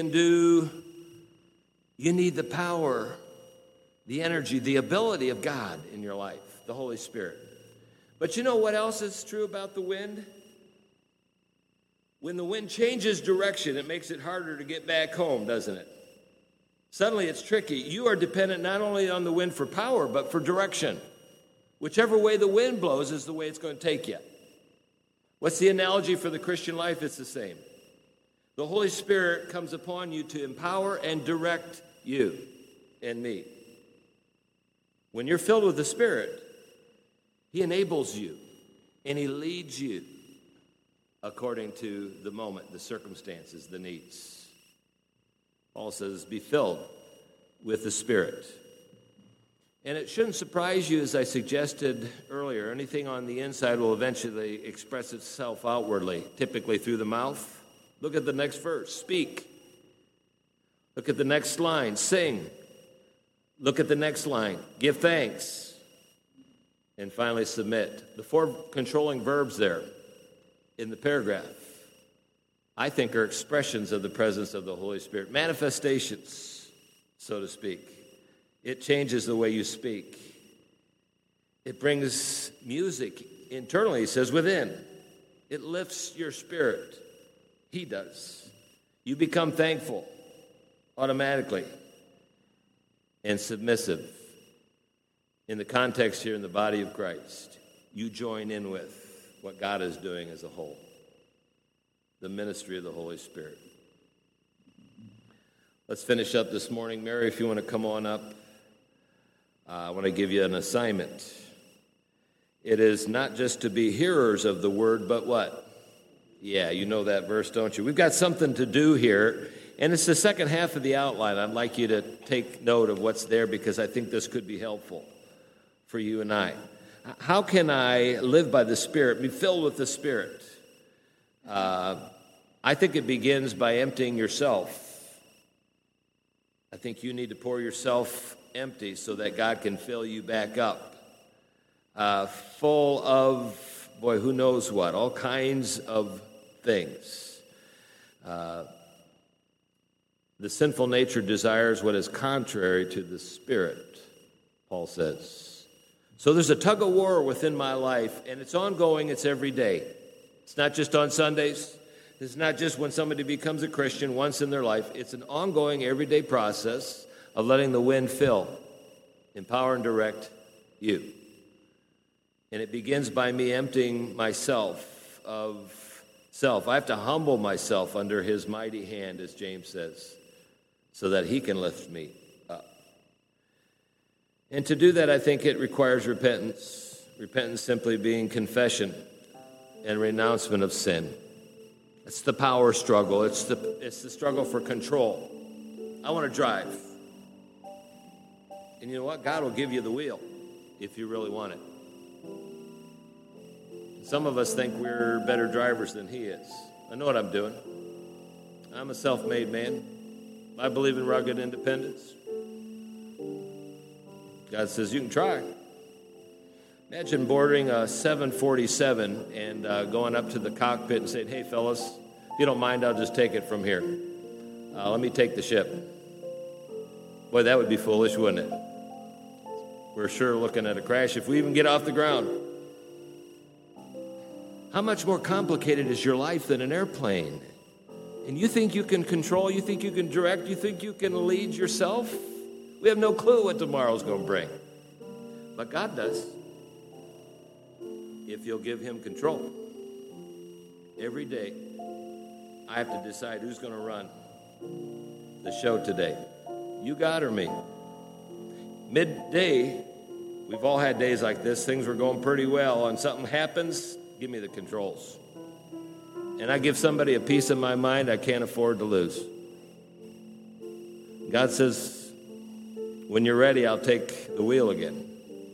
need the power, the energy, the ability of God in your life. the Holy Spirit. But you know what else is true about the wind? When the wind changes direction, it makes it harder to get back home, doesn't it? Suddenly it's tricky. You are dependent not only on the wind for power, but for direction. Whichever way the wind blows is the way it's going to take you. What's the analogy for the Christian life? It's the same. The Holy Spirit comes upon you to empower and direct you and me. When you're filled with the Spirit, He enables you and He leads you according to the moment, the circumstances, the needs. Paul says, be filled with the Spirit. And it shouldn't surprise you, as I suggested earlier, anything on the inside will eventually express itself outwardly, typically through the mouth. Look at the next verse, speak. Look at the next line, sing. Look at the next line, give thanks. And finally, submit. The 4 controlling verbs there in the paragraph, I think, are expressions of the presence of the Holy Spirit, manifestations, so to speak. It changes the way you speak. It brings music internally, he says, within. It lifts your spirit. He does. You become thankful automatically and submissive. In the context here in the body of Christ, you join in with what God is doing as a whole, the ministry of the Holy Spirit. Let's finish up this morning. Mary, if you want to come on up, I want to give you an assignment. It is not just to be hearers of the word, but what? Yeah, you know that verse, don't you? We've got something to do here, and it's the second half of the outline. I'd like you to take note of what's there because I think this could be helpful for you and I. How can I live by the Spirit, be filled with the Spirit? I think it begins by emptying yourself. I think you need to pour yourself empty so that God can fill you back up. Full of, who knows what, all kinds of things. The sinful nature desires what is contrary to the Spirit, Paul says. So there's a tug of war within my life, and it's ongoing, it's every day. It's not just on Sundays. It's not just when somebody becomes a Christian once in their life. It's an ongoing, everyday process of letting the wind fill, empower, and direct you. And it begins by me emptying myself of self. I have to humble myself under His mighty hand, as James says, so that He can lift me up. And to do that, I think it requires repentance. Repentance simply being confession and renouncement of sin. It's the power struggle. It's the struggle for control. I want to drive. And you know what? God will give you the wheel if you really want it. Some of us think we're better drivers than He is. I know what I'm doing. I'm a self-made man. I believe in rugged independence. God says, you can try. Imagine boarding a 747 and going up to the cockpit and saying, hey, fellas, if you don't mind, I'll just take it from here. Let me take the ship. Boy, that would be foolish, wouldn't it? We're sure looking at a crash if we even get off the ground. How much more complicated is your life than an airplane? And you think you can control, you think you can direct, you think you can lead yourself? We have no clue what tomorrow's going to bring. But God does. If you'll give Him control. Every day, I have to decide who's going to run the show today. You, God, or me? Midday, we've all had days like this. Things were going pretty well, and something happens, give me the controls. And I give somebody a piece of my mind I can't afford to lose. God says, when you're ready, I'll take the wheel again.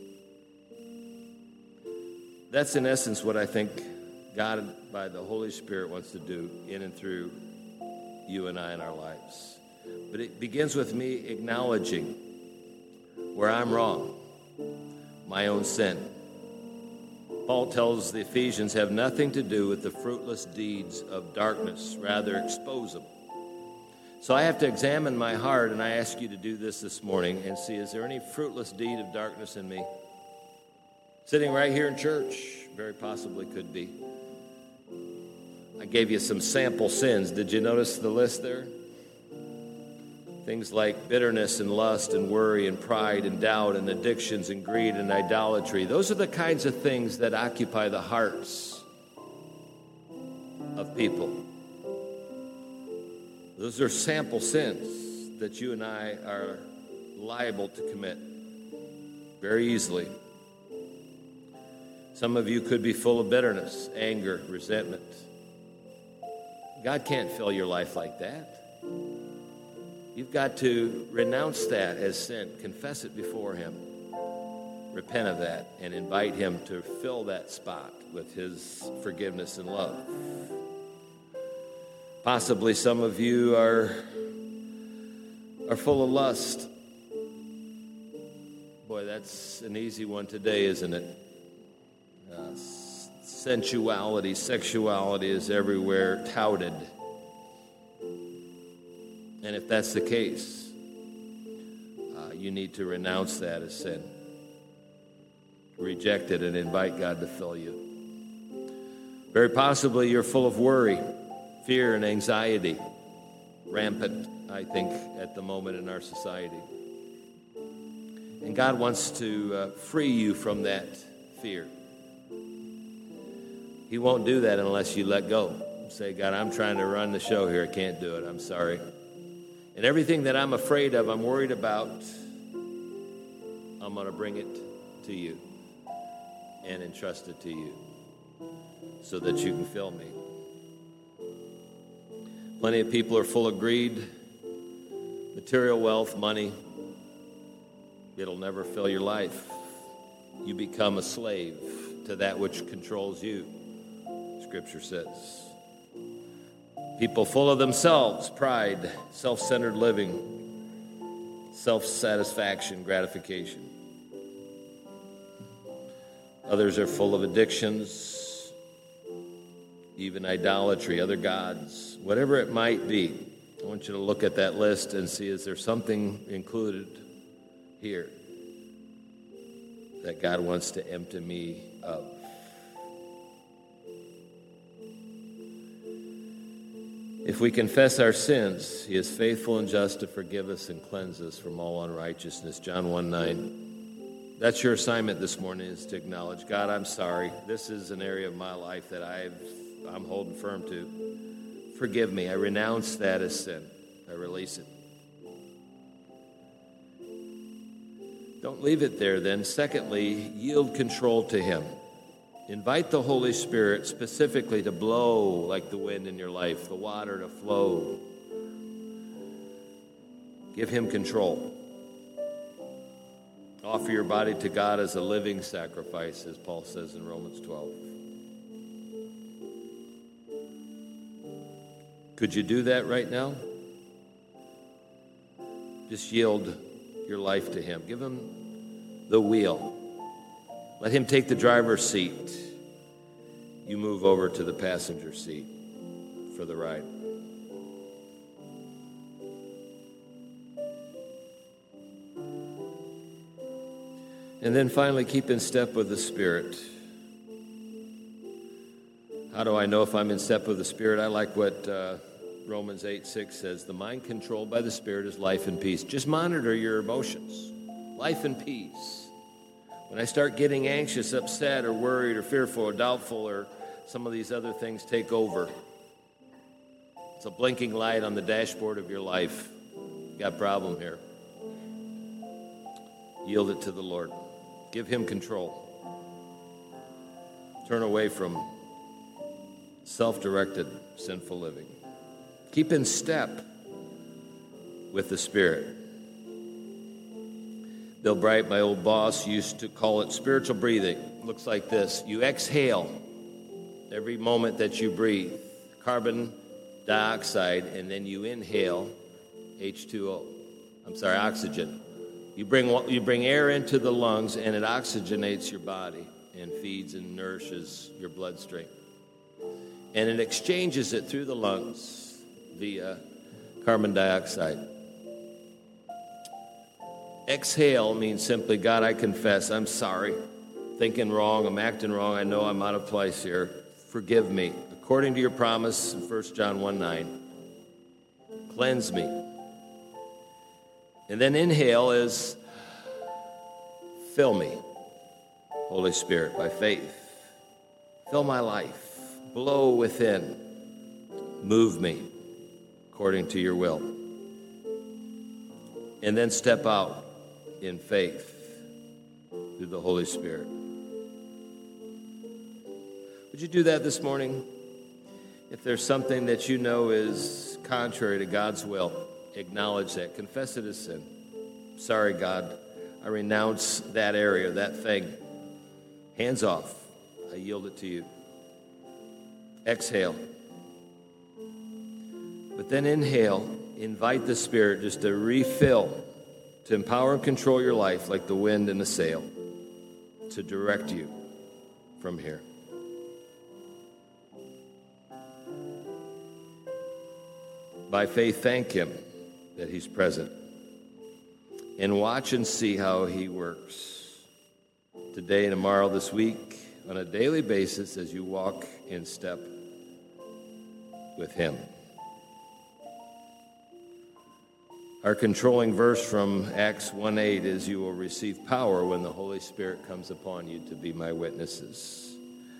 That's in essence what I think God, by the Holy Spirit, wants to do in and through you and I in our lives. But it begins with me acknowledging where I'm wrong, my own sin. Paul tells the Ephesians have nothing to do with the fruitless deeds of darkness, rather expose them. So I have to examine my heart, and I ask you to do this morning and see, is there any fruitless deed of darkness in me? Sitting right here in church, very possibly could be. I gave you some sample sins. Did you notice the list there? Things like bitterness and lust and worry and pride and doubt and addictions and greed and idolatry. Those are the kinds of things that occupy the hearts of people. Those are sample sins that you and I are liable to commit very easily. Some of you could be full of bitterness, anger, resentment. God can't fill your life like that. You've got to renounce that as sin, confess it before Him, repent of that, and invite Him to fill that spot with His forgiveness and love. Possibly some of you are full of lust. Boy, that's an easy one today, isn't it? Sensuality, sexuality is everywhere touted. And if that's the case, you need to renounce that as sin. Reject it and invite God to fill you. Very possibly you're full of worry, fear, and anxiety. Rampant, I think, at the moment in our society. And God wants to free you from that fear. He won't do that unless you let go. Say, God, I'm trying to run the show here. I can't do it. I'm sorry. And everything that I'm afraid of, I'm worried about, I'm going to bring it to you and entrust it to you so that you can fill me. Plenty of people are full of greed, material wealth, money. It'll never fill your life. You become a slave to that which controls you, Scripture says. People full of themselves, pride, self-centered living, self-satisfaction, gratification. Others are full of addictions, even idolatry, other gods, whatever it might be. I want you to look at that list and see, is there something included here that God wants to empty me of? If we confess our sins, He is faithful and just to forgive us and cleanse us from all unrighteousness. John 1:9. That's your assignment this morning, is to acknowledge, God, I'm sorry. This is an area of my life that I'm holding firm to. Forgive me. I renounce that as sin. I release it. Don't leave it there then. Secondly, yield control to Him. Invite the Holy Spirit specifically to blow like the wind in your life, the water to flow. Give Him control. Offer your body to God as a living sacrifice, as Paul says in Romans 12. Could you do that right now? Just yield your life to Him. Give Him the wheel. Let Him take the driver's seat. You move over to the passenger seat for the ride. And then finally, keep in step with the Spirit. How do I know if I'm in step with the Spirit? I like what Romans 8:6 says. The mind controlled by the Spirit is life and peace. Just monitor your emotions. Life and peace. When I start getting anxious, upset, or worried, or fearful, or doubtful, or some of these other things take over, it's a blinking light on the dashboard of your life. You got a problem here. Yield it to the Lord. Give Him control. Turn away from self-directed, sinful living. Keep in step with the Spirit. Bill Bright, my old boss, used to call it spiritual breathing. It looks like this. You exhale every moment that you breathe, carbon dioxide, and then you inhale oxygen. You bring air into the lungs, and it oxygenates your body and feeds and nourishes your bloodstream. And it exchanges it through the lungs via carbon dioxide. Exhale means simply, God, I confess, I'm sorry. thinking wrong, I'm acting wrong, I know I'm out of place here. Forgive me. According to your promise in 1 John 1:9, cleanse me. And then inhale is fill me, Holy Spirit, by faith. Fill my life. Blow within. Move me according to your will. And then step out in faith through the Holy Spirit. Would you do that this morning? If there's something that you know is contrary to God's will, acknowledge that. Confess it as sin. Sorry, God, I renounce that area, that thing. Hands off. I yield it to you. Exhale. But then inhale. Invite the Spirit just to refill, to empower and control your life like the wind in a sail, to direct you from here. By faith, thank Him that He's present. And watch and see how He works today and tomorrow, this week, on a daily basis as you walk in step with Him. Our controlling verse from Acts 1:8 is, you will receive power when the Holy Spirit comes upon you to be my witnesses.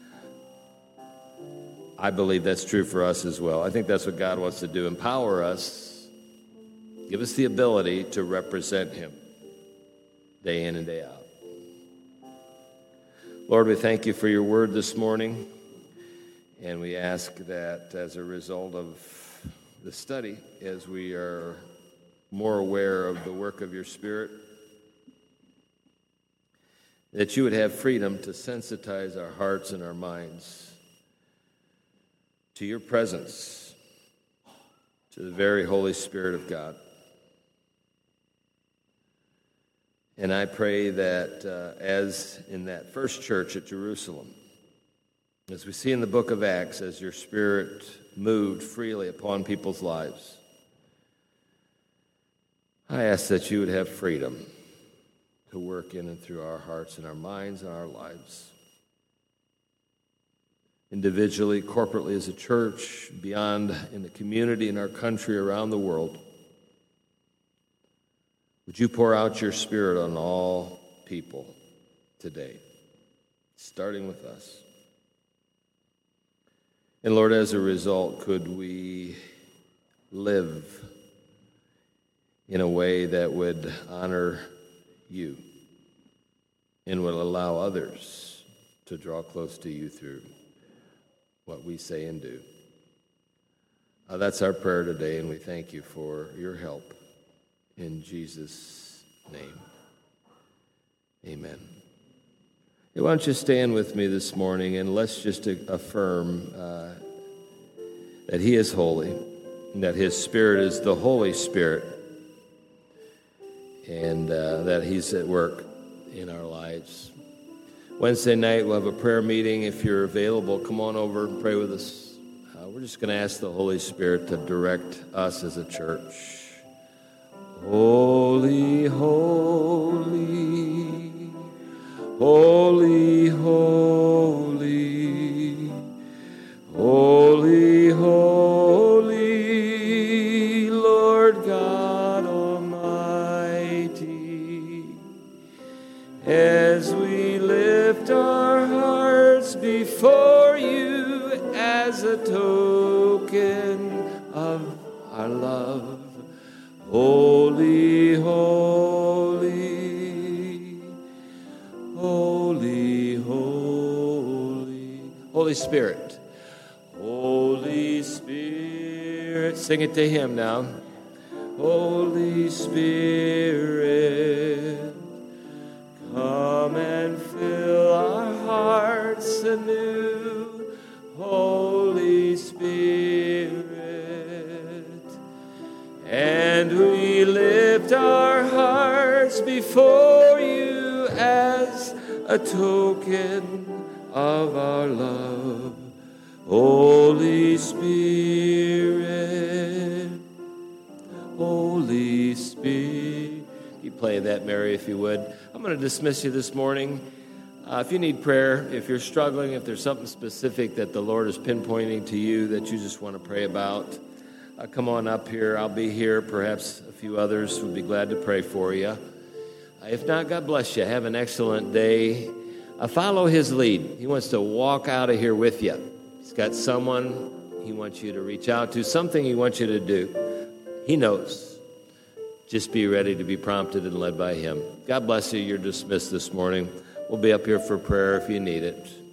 I believe that's true for us as well. I think that's what God wants to do, empower us, give us the ability to represent Him day in and day out. Lord, we thank you for your word this morning, and we ask that as a result of the study, as we are more aware of the work of your Spirit, that you would have freedom to sensitize our hearts and our minds to your presence, to the very Holy Spirit of God. And I pray that as in that first church at Jerusalem, as we see in the book of Acts, as your Spirit moved freely upon people's lives, I ask that you would have freedom to work in and through our hearts and our minds and our lives. Individually, corporately as a church, beyond in the community, in our country, around the world. Would you pour out your Spirit on all people today, starting with us? And Lord, as a result, could we live in a way that would honor you and would allow others to draw close to you through what we say and do. That's our prayer today, and we thank you for your help. In Jesus' name, amen. Hey, why don't you stand with me this morning, and let's just affirm that He is holy, and that His Spirit is the Holy Spirit, and that He's at work in our lives. Wednesday night, we'll have a prayer meeting. If you're available, come on over and pray with us. We're just going to ask the Holy Spirit to direct us as a church. Holy, holy, holy, holy, holy, holy, Lord God Almighty, as we lift our hearts before you as a token of our love. Holy, holy, holy, holy. Holy Spirit, Holy Spirit. Sing it to Him now. Holy Spirit, come and fill our hearts anew. Holy Spirit, and we lift our hearts before you as a token of our love. Holy Spirit, Holy Spirit. Keep playing that, Mary, if you would. I'm going to dismiss you this morning. If you need prayer, if you're struggling, if there's something specific that the Lord is pinpointing to you that you just want to pray about, come on up here. I'll be here. Perhaps a few others would be glad to pray for you. If not, God bless you. Have an excellent day. Follow his lead. He wants to walk out of here with you. He's got someone he wants you to reach out to, something he wants you to do. He knows. Just be ready to be prompted and led by him. God bless you. You're dismissed this morning. We'll be up here for prayer if you need it.